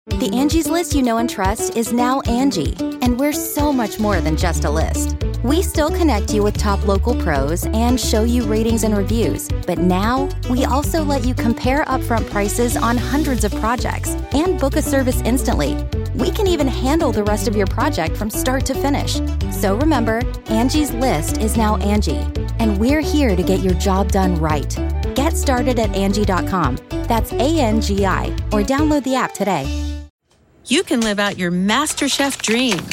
The Angie's List you know and trust is now Angie, and we're so much more than just a list. We still connect you with top local pros and show you ratings and reviews, but now we also let you compare upfront prices on hundreds of projects and book a service instantly. We can even handle the rest of your project from start to finish. So remember, Angie's List is now Angie, and we're here to get your job done right. Get started at Angie.com. That's ANGI, or download the app today. You can live out your MasterChef dreams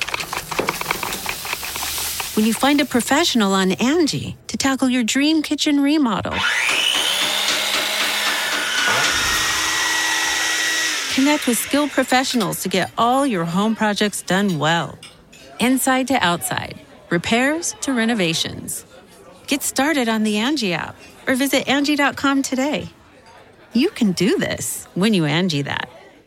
when you find a professional on Angie to tackle your dream kitchen remodel. Connect with skilled professionals to get all your home projects done well. Inside to outside, repairs to renovations. Get started on the Angie app or visit Angie.com today. You can do this when you Angie that.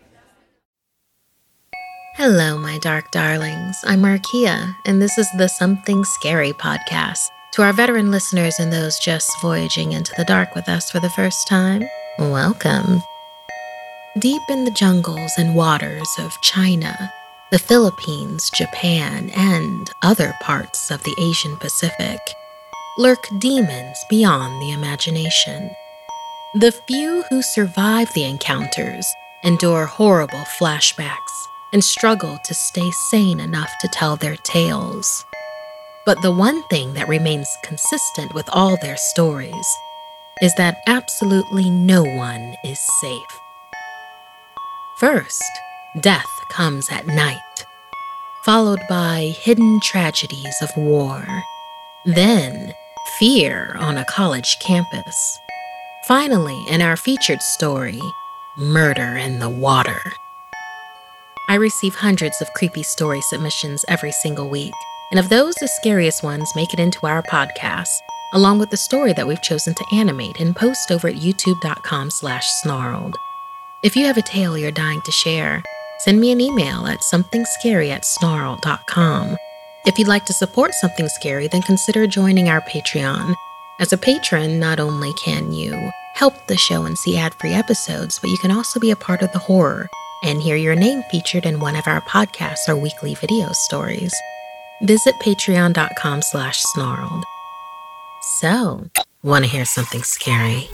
Hello, my dark darlings. I'm Markia, and this is the Something Scary podcast. To our veteran listeners and those just voyaging into the dark with us for the first time, welcome. Deep in the jungles and waters of China, the Philippines, Japan, and other parts of the Asian Pacific, lurk demons beyond the imagination. The few who survive the encounters endure horrible flashbacks and struggle to stay sane enough to tell their tales. But the one thing that remains consistent with all their stories is that absolutely no one is safe. First, death comes at night, followed by hidden tragedies of war. Then, fear on a college campus. Finally, in our featured story, murder in the water. I receive hundreds of creepy story submissions every single week, and of those, the scariest ones make it into our podcast, along with the story that we've chosen to animate and post over at youtube.com/snarled. If you have a tale you're dying to share, send me an email at somethingscary@snarled.com. If you'd like to support Something Scary, then consider joining our Patreon. As a patron, not only can you help the show and see ad-free episodes, but you can also be a part of the horror and hear your name featured in one of our podcasts or weekly video stories. Visit patreon.com/snarled. So, want to hear something scary?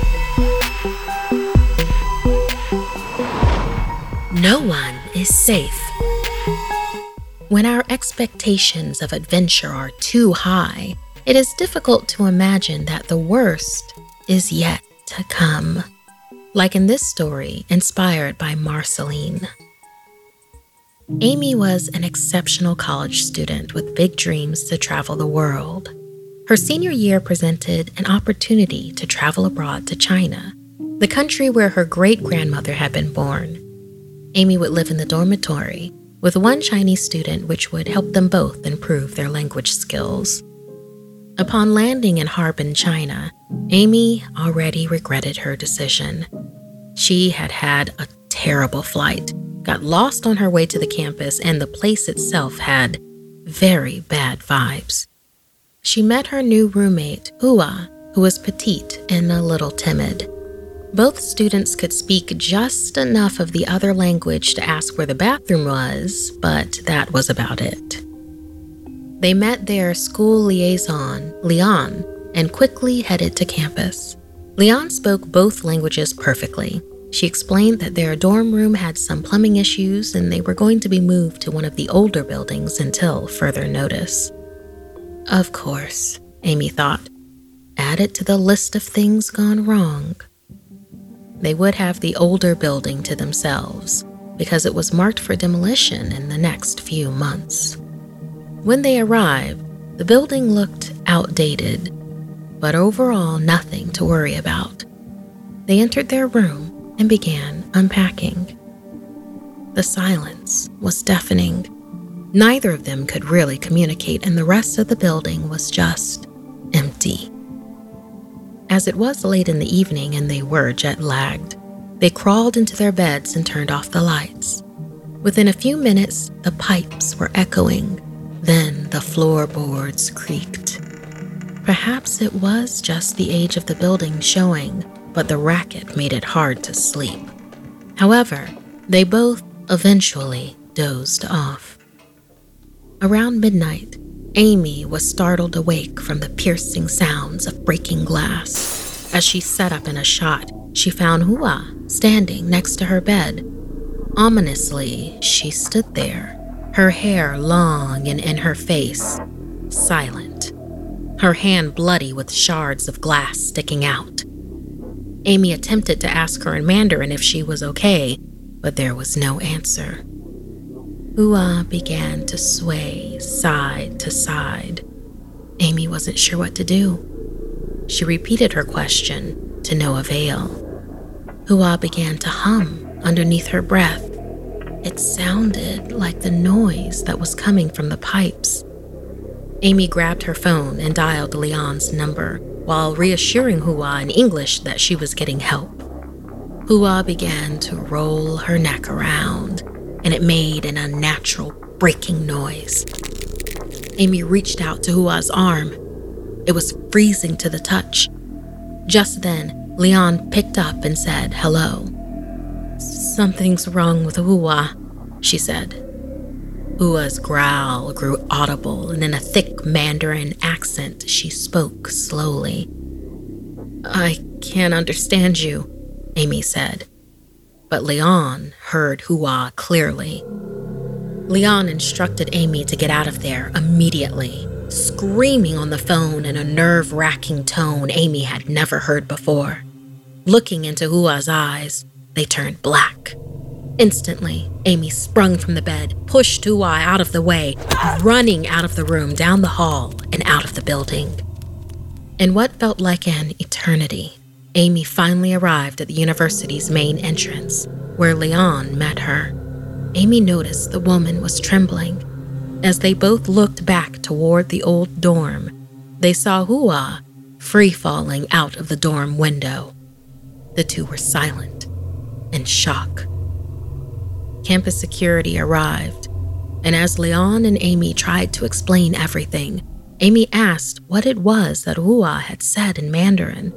No one is safe. When our expectations of adventure are too high, it is difficult to imagine that the worst is yet to come. Like in this story, inspired by Marceline. Amy was an exceptional college student with big dreams to travel the world. Her senior year presented an opportunity to travel abroad to China, the country where her great-grandmother had been born. Amy would live in the dormitory with one Chinese student, which would help them both improve their language skills. Upon landing in Harbin, China, Amy already regretted her decision. She had had a terrible flight, got lost on her way to the campus, and the place itself had very bad vibes. She met her new roommate, Hua, who was petite and a little timid. Both students could speak just enough of the other language to ask where the bathroom was, but that was about it. They met their school liaison, Leon, and quickly headed to campus. Leon spoke both languages perfectly. She explained that their dorm room had some plumbing issues and they were going to be moved to one of the older buildings until further notice. Of course, Amy thought, added to the list of things gone wrong. They would have the older building to themselves because it was marked for demolition in the next few months. When they arrived, the building looked outdated, but overall nothing to worry about. They entered their room and began unpacking. The silence was deafening. Neither of them could really communicate, and the rest of the building was just empty. As it was late in the evening and they were jet-lagged, they crawled into their beds and turned off the lights. Within a few minutes, the pipes were echoing. Then the floorboards creaked. Perhaps it was just the age of the building showing, but the racket made it hard to sleep. However, They both eventually dozed off. Around midnight, Amy was startled awake from the piercing sounds of breaking glass. As she sat up in a shot, she found Hua standing next to her bed. Ominously, she stood there, her hair long and in her face, silent, her hand bloody with shards of glass sticking out. Amy attempted to ask her in Mandarin if she was okay, but there was no answer. Hua began to sway side to side. Amy wasn't sure what to do. She repeated her question to no avail. Hua began to hum underneath her breath. It sounded like the noise that was coming from the pipes. Amy grabbed her phone and dialed Leon's number while reassuring Hua in English that she was getting help. Hua began to roll her neck around, and it made an unnatural breaking noise. Amy reached out to Hua's arm. It was freezing to the touch. Just then, Leon picked up and said hello. "Something's wrong with Hua," she said. Hua's growl grew audible, and in a thick Mandarin accent, she spoke slowly. "I can't understand you," Amy said. But Leon heard Hua clearly. Leon instructed Amy to get out of there immediately, screaming on the phone in a nerve-wracking tone Amy had never heard before. Looking into Hua's eyes, they turned black. Instantly, Amy sprung from the bed, pushed Hua out of the way, running out of the room, down the hall, and out of the building. In what felt like an eternity, Amy finally arrived at the university's main entrance, where Leon met her. Amy noticed the woman was trembling. As they both looked back toward the old dorm, they saw Hua free-falling out of the dorm window. The two were silent, in shock. Campus security arrived, and as Leon and Amy tried to explain everything, Amy asked what it was that Hua had said in Mandarin.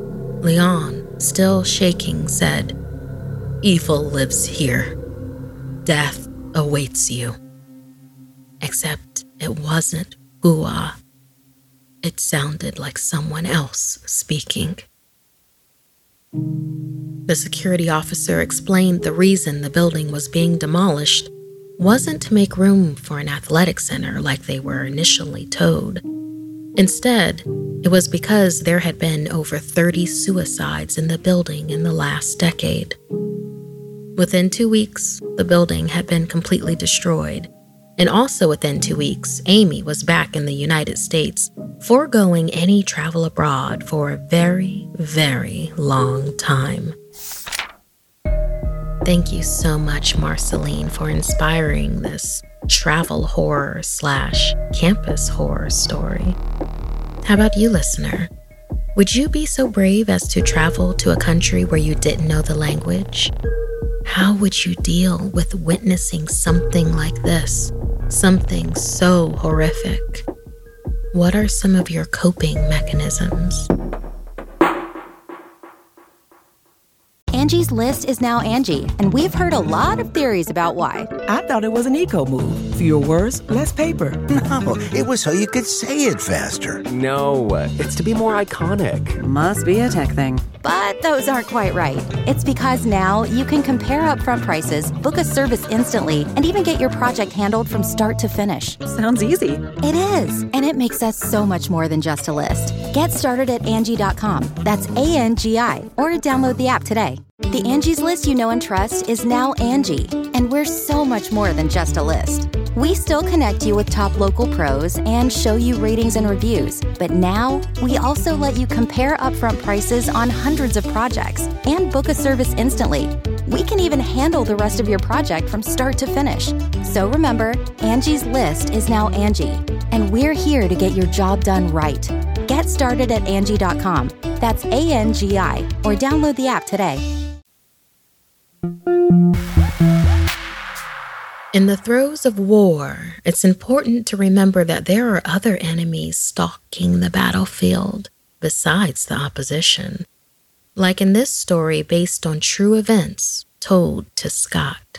Leon, still shaking, said, "Evil lives here. Death awaits you." Except it wasn't Hua. It sounded like someone else speaking. The security officer explained the reason the building was being demolished wasn't to make room for an athletic center like they were initially told. Instead, it was because there had been over 30 suicides in the building in the last decade. Within 2 weeks, the building had been completely destroyed. And also within 2 weeks, Amy was back in the United States, foregoing any travel abroad for a very, very long time. Thank you so much, Marceline, for inspiring this travel horror / campus horror story. How about you, listener? Would you be so brave as to travel to a country where you didn't know the language? How would you deal with witnessing something like this? Something so horrific? What are some of your coping mechanisms? Angie's List is now Angie, and we've heard a lot of theories about why. I thought it was an eco move. Fewer words, less paper. No, it was so you could say it faster. No, it's to be more iconic. Must be a tech thing. But those aren't quite right. It's because now you can compare upfront prices, book a service instantly, and even get your project handled from start to finish. Sounds easy. It is, and it makes us so much more than just a list. Get started at Angie.com. That's ANGI, or download the app today. The Angie's List you know and trust is now Angie, and we're so much more than just a list. We still connect you with top local pros and show you ratings and reviews, but now we also let you compare upfront prices on hundreds of projects and book a service instantly. We can even handle the rest of your project from start to finish. So remember, Angie's List is now Angie, and we're here to get your job done right. Get started at Angie.com. That's ANGI, or download the app today. In the throes of war, it's important to remember that there are other enemies stalking the battlefield besides the opposition. Like in this story based on true events told to Scott.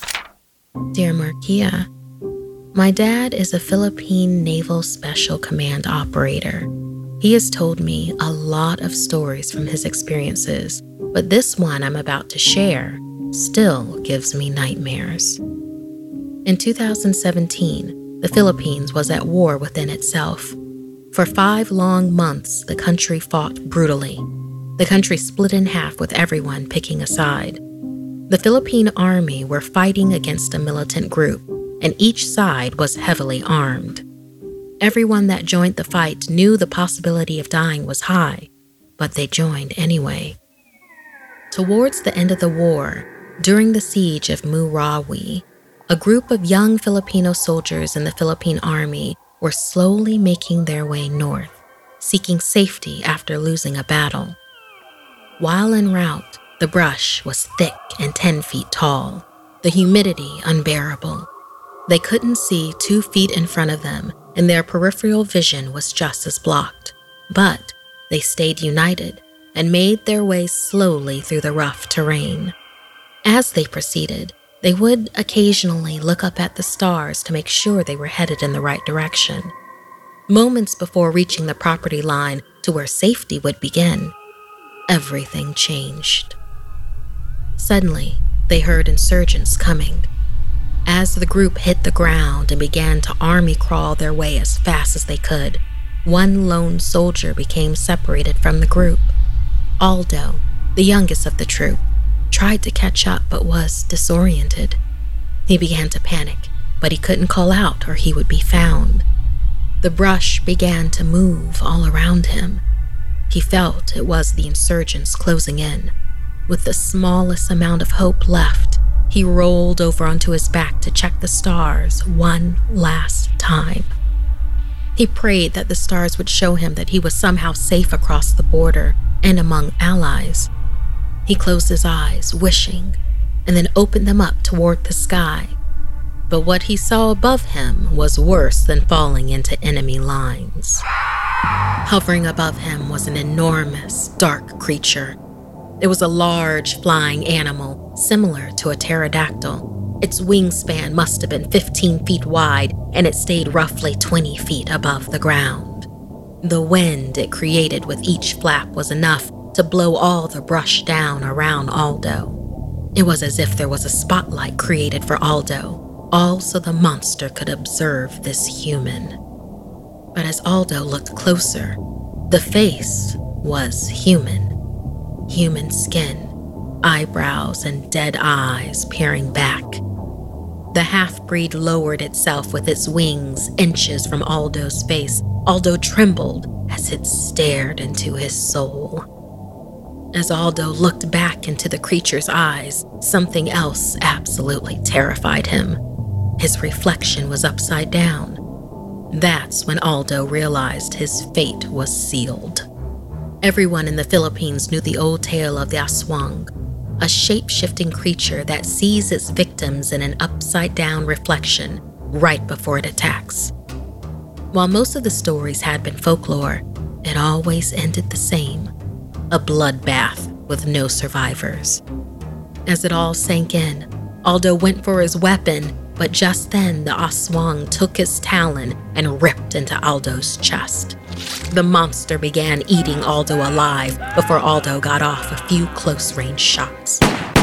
Dear Markia, my dad is a Philippine Naval Special Command operator. He has told me a lot of stories from his experiences, but this one I'm about to share still gives me nightmares. In 2017, the Philippines was at war within itself. For 5 long months, the country fought brutally. The country split in half with everyone picking a side. The Philippine army were fighting against a militant group, and each side was heavily armed. Everyone that joined the fight knew the possibility of dying was high, but they joined anyway. Towards the end of the war, during the siege of Murawi, a group of young Filipino soldiers in the Philippine Army were slowly making their way north, seeking safety after losing a battle. While en route, the brush was thick and 10 feet tall, the humidity unbearable. They couldn't see 2 feet in front of them, and their peripheral vision was just as blocked. But they stayed united and made their way slowly through the rough terrain. As they proceeded, they would occasionally look up at the stars to make sure they were headed in the right direction. Moments before reaching the property line to where safety would begin, everything changed. Suddenly, they heard insurgents coming. As the group hit the ground and began to army crawl their way as fast as they could, one lone soldier became separated from the group. Aldo, the youngest of the troop, tried to catch up but was disoriented. He began to panic, but he couldn't call out or he would be found. The brush began to move all around him. He felt it was the insurgents closing in. With the smallest amount of hope left, he rolled over onto his back to check the stars one last time. He prayed that the stars would show him that he was somehow safe across the border and among allies. He closed his eyes, wishing, and then opened them up toward the sky. But what he saw above him was worse than falling into enemy lines. Hovering above him was an enormous, dark creature. It was a large, flying animal, similar to a pterodactyl. Its wingspan must have been 15 feet wide, and it stayed roughly 20 feet above the ground. The wind it created with each flap was enough to blow all the brush down around Aldo. It was as if there was a spotlight created for Aldo, all so the monster could observe this human. But as Aldo looked closer, the face was human. Human skin, eyebrows, and dead eyes peering back. The half-breed lowered itself with its wings inches from Aldo's face. Aldo trembled as it stared into his soul. As Aldo looked back into the creature's eyes, something else absolutely terrified him. His reflection was upside down. That's when Aldo realized his fate was sealed. Everyone in the Philippines knew the old tale of the aswang, a shape-shifting creature that sees its victims in an upside-down reflection right before it attacks. While most of the stories had been folklore, it always ended the same, a bloodbath with no survivors. As it all sank in, Aldo went for his weapon, but just then the aswang took its talon and ripped into Aldo's chest. The monster began eating Aldo alive before Aldo got off a few close-range shots.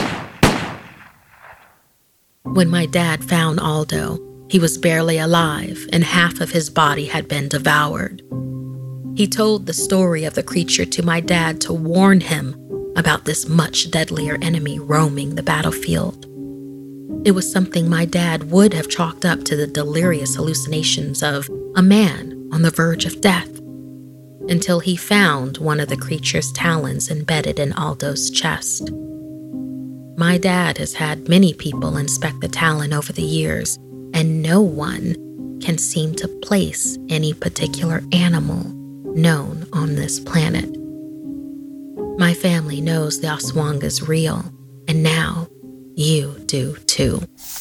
When my dad found Aldo, he was barely alive and half of his body had been devoured. He told the story of the creature to my dad to warn him about this much deadlier enemy roaming the battlefield. It was something my dad would have chalked up to the delirious hallucinations of a man on the verge of death, until he found one of the creature's talons embedded in Aldo's chest. My dad has had many people inspect the talon over the years, and no one can seem to place any particular animal known on this planet. My family knows the aswang is real, and now you do too.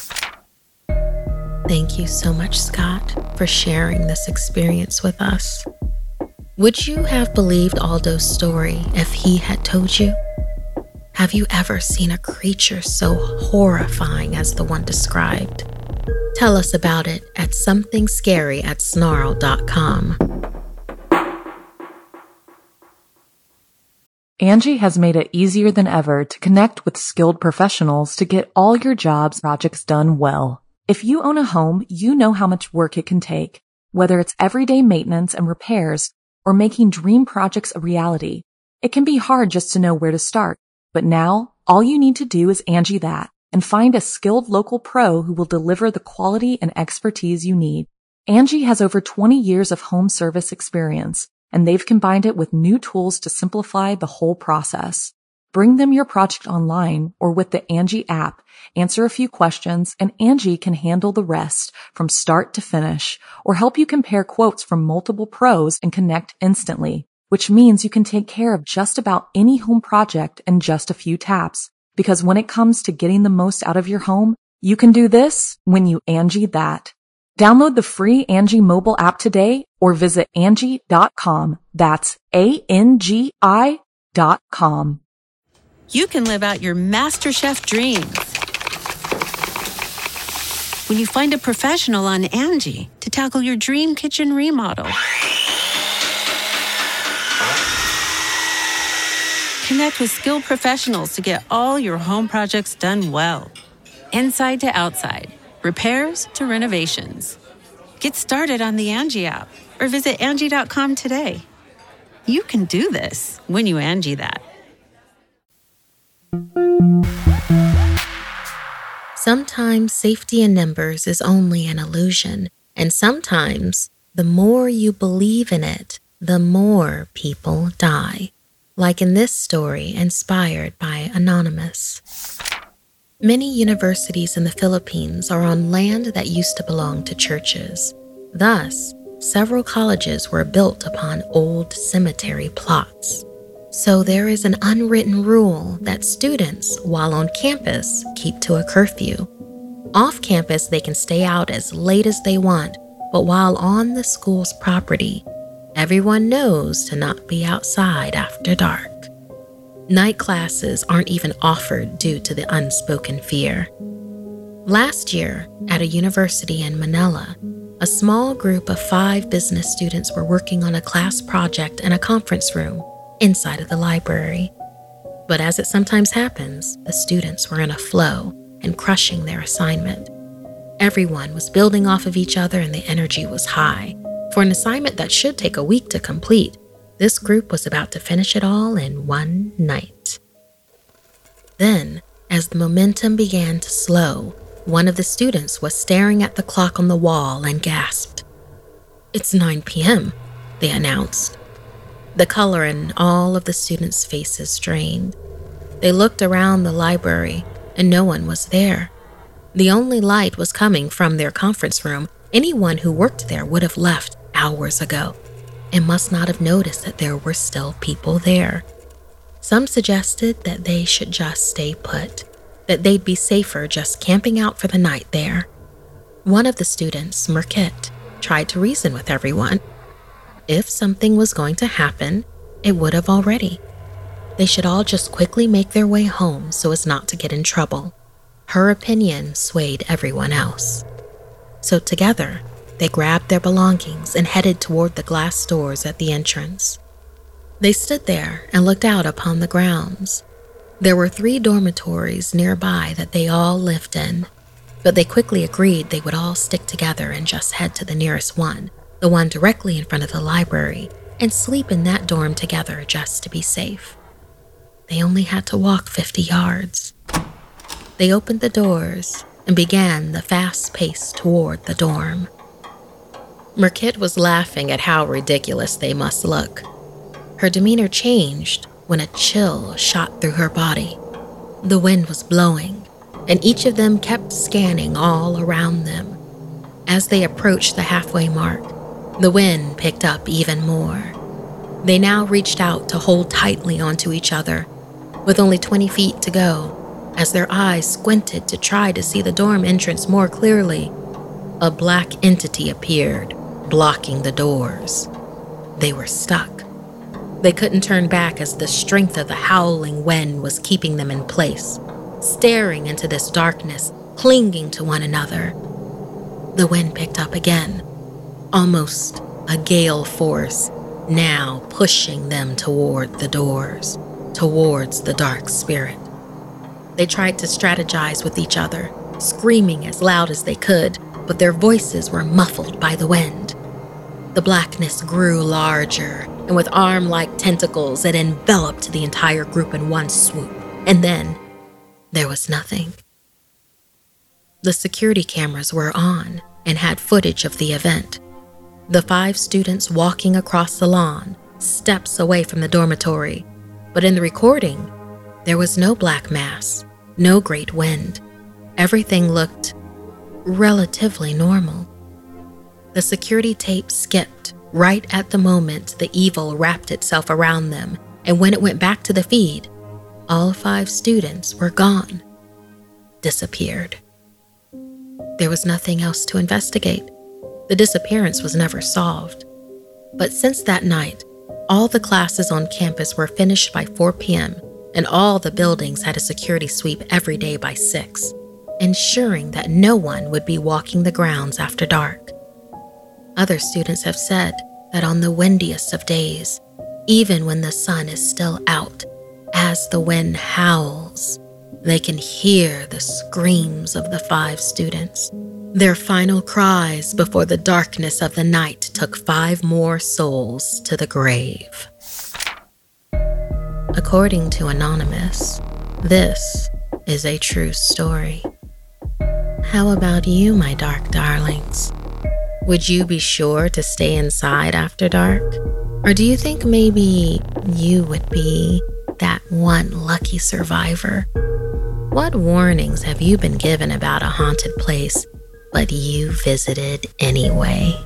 Thank you so much, Scott, for sharing this experience with us. Would you have believed Aldo's story if he had told you? Have you ever seen a creature so horrifying as the one described? Tell us about it at somethingscary@snarl.com. Angie has made it easier than ever to connect with skilled professionals to get all your jobs projects done well. If you own a home, you know how much work it can take, whether it's everyday maintenance and repairs or making dream projects a reality. It can be hard just to know where to start, but now all you need to do is Angie that and find a skilled local pro who will deliver the quality and expertise you need. Angie has over 20 years of home service experience, and they've combined it with new tools to simplify the whole process. Bring them your project online or with the Angie app, answer a few questions, and Angie can handle the rest from start to finish or help you compare quotes from multiple pros and connect instantly, which means you can take care of just about any home project in just a few taps. Because when it comes to getting the most out of your home, you can do this when you Angie that. Download the free Angie mobile app today or visit Angie.com. That's ANGI.com. You can live out your MasterChef dreams when you find a professional on Angie to tackle your dream kitchen remodel. Connect with skilled professionals to get all your home projects done well. Inside to outside, repairs to renovations. Get started on the Angie app or visit Angie.com today. You can do this when you Angie that. Sometimes safety in numbers is only an illusion, and sometimes the more you believe in it, the more people die. Like in this story inspired by Anonymous. Many universities in the Philippines are on land that used to belong to churches. Thus, several colleges were built upon old cemetery plots. So there is an unwritten rule that students, while on campus, keep to a curfew. Off campus, they can stay out as late as they want, but while on the school's property, everyone knows to not be outside after dark. Night classes aren't even offered due to the unspoken fear. Last year, at a university in Manila, a small group of 5 business students were working on a class project in a conference room inside of the library. But as it sometimes happens, the students were in a flow and crushing their assignment. Everyone was building off of each other and the energy was high. For an assignment that should take a week to complete, this group was about to finish it all in one night. Then, as the momentum began to slow, one of the students was staring at the clock on the wall and gasped. "It's 9 p.m., they announced. The color in all of the students' faces drained. They looked around the library and no one was there. The only light was coming from their conference room. Anyone who worked there would have left hours ago and must not have noticed that there were still people there. Some suggested that they should just stay put, that they'd be safer just camping out for the night there. One of the students, Merkit, tried to reason with everyone. If something was going to happen, it would have already. They should all just quickly make their way home so as not to get in trouble. Her opinion swayed everyone else. So together, they grabbed their belongings and headed toward the glass doors at the entrance. They stood there and looked out upon the grounds. There were 3 dormitories nearby that they all lived in, but they quickly agreed they would all stick together and just head to the nearest one, the one directly in front of the library, and sleep in that dorm together just to be safe. They only had to walk 50 yards. They opened the doors and began the fast pace toward the dorm. Merkit was laughing at how ridiculous they must look. Her demeanor changed when a chill shot through her body. The wind was blowing, and each of them kept scanning all around them. As they approached the halfway mark, the wind picked up even more. They now reached out to hold tightly onto each other, with only 20 feet to go. As their eyes squinted to try to see the dorm entrance more clearly, a black entity appeared, blocking the doors. They were stuck. They couldn't turn back as the strength of the howling wind was keeping them in place, staring into this darkness, clinging to one another. The wind picked up again, almost a gale force, now pushing them toward the doors, towards the dark spirit. They tried to strategize with each other, screaming as loud as they could, but their voices were muffled by the wind. The blackness grew larger, and with arm-like tentacles, it enveloped the entire group in one swoop. And then, there was nothing. The security cameras were on and had footage of the event. The 5 students walking across the lawn, steps away from the dormitory. But in the recording, there was no black mass, no great wind. Everything looked relatively normal. The security tape skipped right at the moment the evil wrapped itself around them, and when it went back to the feed, all 5 students were gone, disappeared. There was nothing else to investigate. The disappearance was never solved. But since that night, all the classes on campus were finished by 4 p.m., and all the buildings had a security sweep every day by 6, ensuring that no one would be walking the grounds after dark. Other students have said that on the windiest of days, even when the sun is still out, as the wind howls, they can hear the screams of the 5 students, their final cries before the darkness of the night took 5 more souls to the grave. According to Anonymous, this is a true story. How about you, my dark darlings? Would you be sure to stay inside after dark? Or do you think maybe you would be that one lucky survivor? What warnings have you been given about a haunted place, but you visited anyway?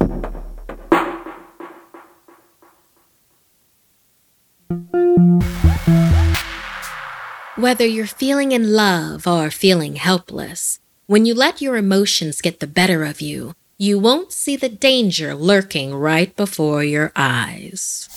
Whether you're feeling in love or feeling helpless, when you let your emotions get the better of you, you won't see the danger lurking right before your eyes.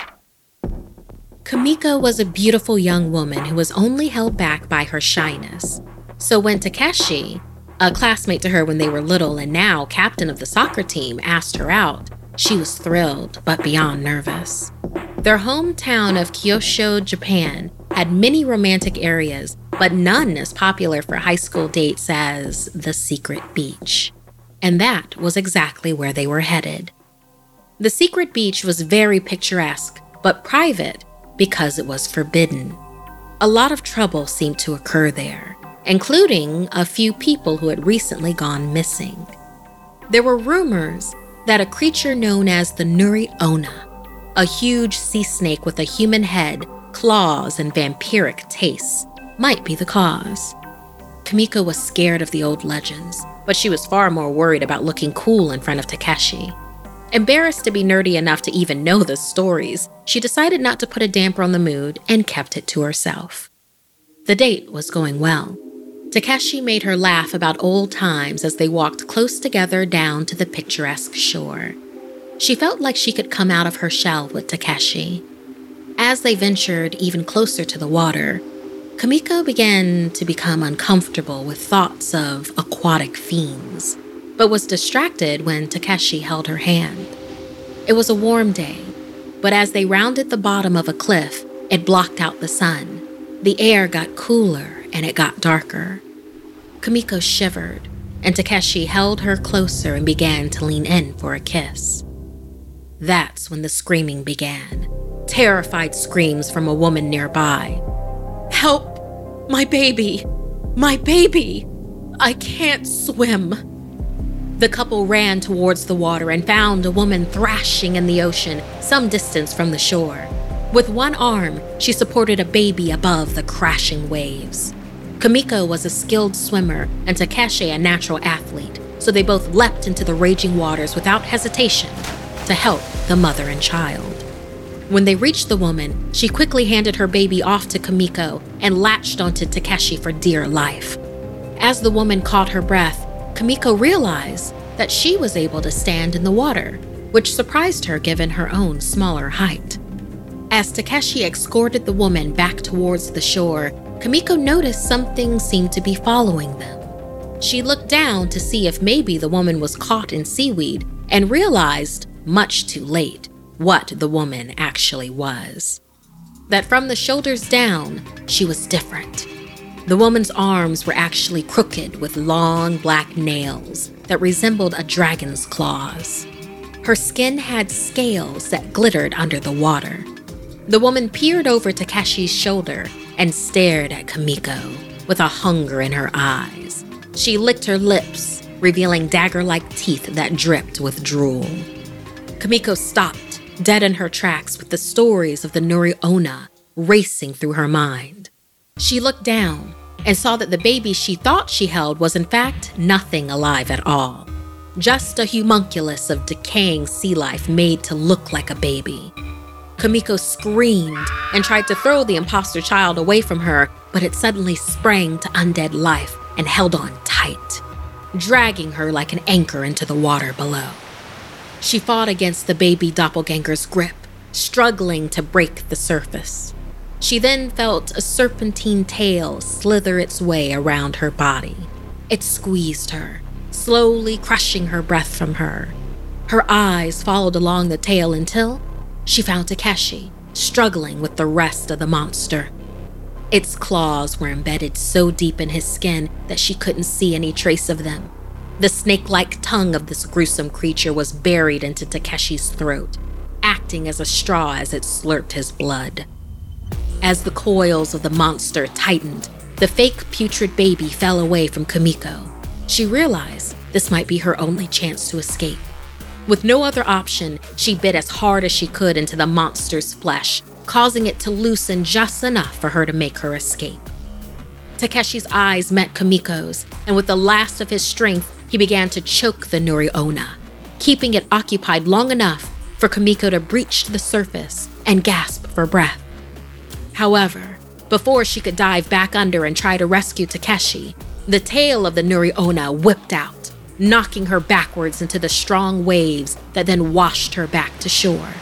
Kamiko was a beautiful young woman who was only held back by her shyness. So when Takeshi, a classmate to her when they were little and now captain of the soccer team, asked her out, she was thrilled but beyond nervous. Their hometown of Kyushu, Japan, had many romantic areas, but none as popular for high school dates as the secret beach. And that was exactly where they were headed. The secret beach was very picturesque, but private because it was forbidden. A lot of trouble seemed to occur there, including a few people who had recently gone missing. There were rumors that a creature known as the Nuri Onna, a huge sea snake with a human head, claws, and vampiric tastes, might be the cause. Kamiko was scared of the old legends, but she was far more worried about looking cool in front of Takeshi. Embarrassed to be nerdy enough to even know the stories, she decided not to put a damper on the mood and kept it to herself. The date was going well. Takeshi made her laugh about old times as they walked close together down to the picturesque shore. She felt like she could come out of her shell with Takeshi. As they ventured even closer to the water, Kamiko began to become uncomfortable with thoughts of aquatic fiends, but was distracted when Takeshi held her hand. It was a warm day, but as they rounded the bottom of a cliff, it blocked out the sun. The air got cooler and it got darker. Kamiko shivered, and Takeshi held her closer and began to lean in for a kiss. That's when the screaming began. Terrified screams from a woman nearby. "Help! My baby! My baby! I can't swim!" The couple ran towards the water and found a woman thrashing in the ocean some distance from the shore. With one arm, she supported a baby above the crashing waves. Kamiko was a skilled swimmer and Takeshi a natural athlete, so they both leapt into the raging waters without hesitation to help the mother and child. When they reached the woman, she quickly handed her baby off to Kamiko and latched onto Takeshi for dear life. As the woman caught her breath, Kamiko realized that she was able to stand in the water, which surprised her given her own smaller height. As Takeshi escorted the woman back towards the shore, Kamiko noticed something seemed to be following them. She looked down to see if maybe the woman was caught in seaweed and realized, much too late, what the woman actually was. That from the shoulders down, she was different. The woman's arms were actually crooked with long black nails that resembled a dragon's claws. Her skin had scales that glittered under the water. The woman peered over Takeshi's shoulder and stared at Kamiko with a hunger in her eyes. She licked her lips, revealing dagger-like teeth that dripped with drool. Kamiko stopped, dead in her tracks with the stories of the Nuri Onna racing through her mind. She looked down and saw that the baby she thought she held was in fact nothing alive at all. Just a homunculus of decaying sea life made to look like a baby. Kamiko screamed and tried to throw the imposter child away from her, but it suddenly sprang to undead life and held on tight, dragging her like an anchor into the water below. She fought against the baby doppelganger's grip, struggling to break the surface. She then felt a serpentine tail slither its way around her body. It squeezed her, slowly crushing her breath from her. Her eyes followed along the tail until she found Takeshi, struggling with the rest of the monster. Its claws were embedded so deep in his skin that she couldn't see any trace of them. The snake-like tongue of this gruesome creature was buried into Takeshi's throat, acting as a straw as it slurped his blood. As the coils of the monster tightened, the fake putrid baby fell away from Kamiko. She realized this might be her only chance to escape. With no other option, she bit as hard as she could into the monster's flesh, causing it to loosen just enough for her to make her escape. Takeshi's eyes met Kamiko's, and with the last of his strength, he began to choke the Nuri Onna, keeping it occupied long enough for Kamiko to breach the surface and gasp for breath. However, before she could dive back under and try to rescue Takeshi, the tail of the Nuri Onna whipped out, knocking her backwards into the strong waves that then washed her back to shore.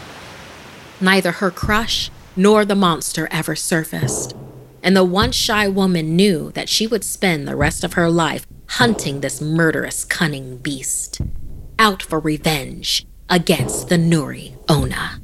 Neither her crush nor the monster ever surfaced, and the once shy woman knew that she would spend the rest of her life hunting this murderous, cunning beast, out for revenge against the Nuri Onna.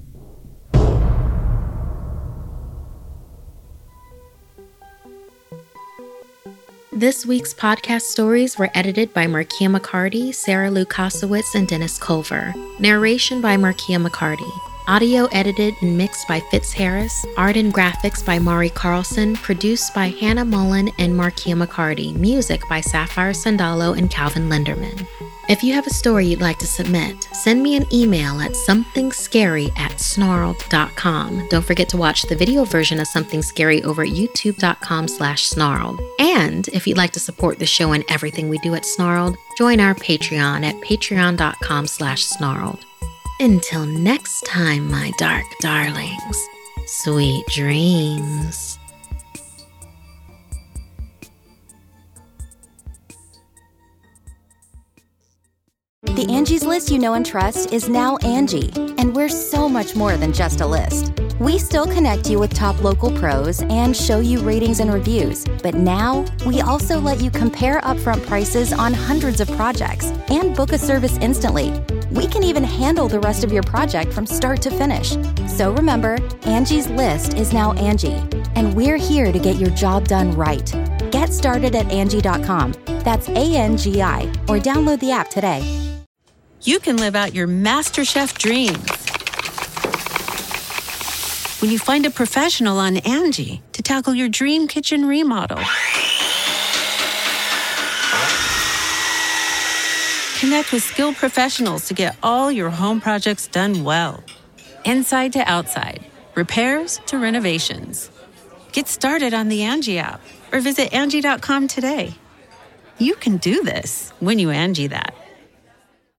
This week's podcast stories were edited by Markia McCarty, Sarah Lou Kosowitz, and Dennis Culver. Narration by Markia McCarty. Audio edited and mixed by Fitz Harris. Art and graphics by Mari Carlson. Produced by Hannah Mullen and Markia McCarty. Music by Sapphire Sandalo and Calvin Linderman. If you have a story you'd like to submit, send me an email at somethingscary@snarled.com. Don't forget to watch the video version of Something Scary over at youtube.com/snarled. And if you'd like to support the show and everything we do at Snarled, join our Patreon at patreon.com/snarled. Until next time, my dark darlings, sweet dreams. The Angie's List you know and trust is now Angie, and we're so much more than just a list. We still connect you with top local pros and show you ratings and reviews, but now we also let you compare upfront prices on hundreds of projects and book a service instantly. We can even handle the rest of your project from start to finish. So remember, Angie's List is now Angie, and we're here to get your job done right. Get started at Angie.com. That's ANGI, or download the app today. You can live out your MasterChef dreams when you find a professional on Angie to tackle your dream kitchen remodel. Connect with skilled professionals to get all your home projects done well. Inside to outside, repairs to renovations. Get started on the Angie app or visit Angie.com today. You can do this when you Angie that.